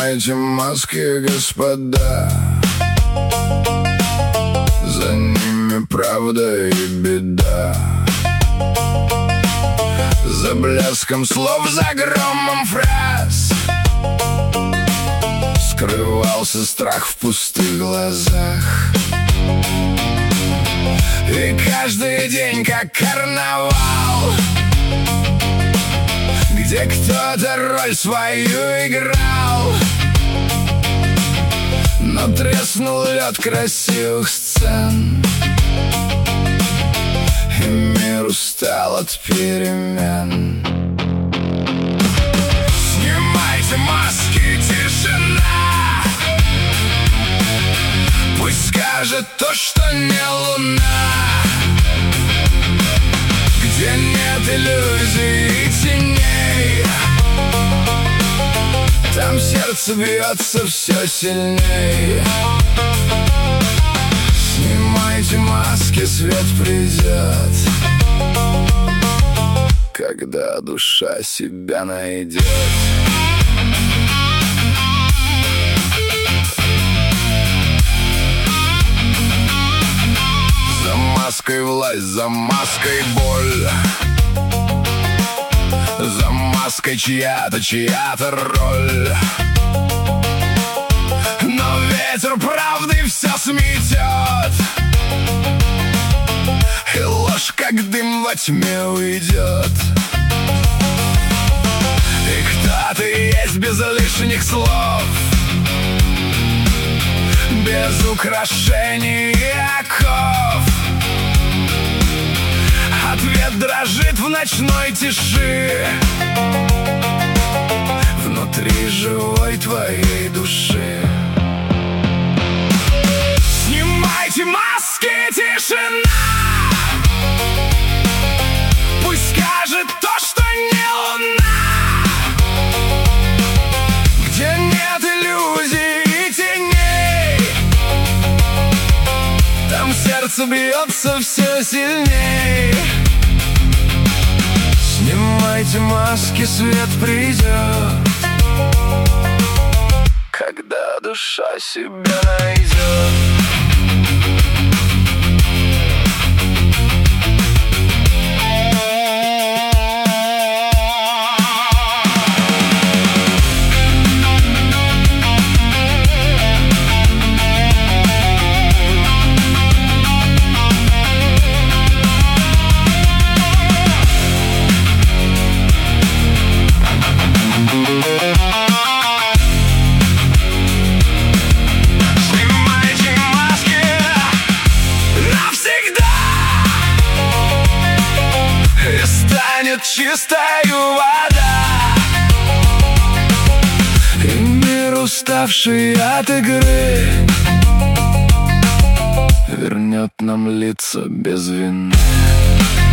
Снимайте маски, господа, за ними правда и беда. За блеском слов, за громом фраз скрывался страх в пустых глазах. И каждый день как карнавал, где кто-то роль свою играл. Но треснул лед красивых сцен, и мир устал от перемен. Снимайте маски, тишина, пусть скажет то, что не луна, где нет иллюзий и теней. Там сердце бьется все сильней. Снимайте маски, свет придет, когда душа себя найдет. За маской власть, за маской боль, за маской чья-то роль. Но ветер правды все сметет, и ложь, как дым во тьме, уйдет. И кто ты есть без лишних слов, без украшений и оков. Ответ дрожит в ночной тиши, внутри живой твоей души. Снимайте маски, тишина, пусть скажет то, что не луна, где нет иллюзий и теней. Там сердце бьется все сильней. Снимайте маски, свет придет, когда душа себя найдет. Чистая вода, и мир, уставший от игры, вернет нам лица без вины.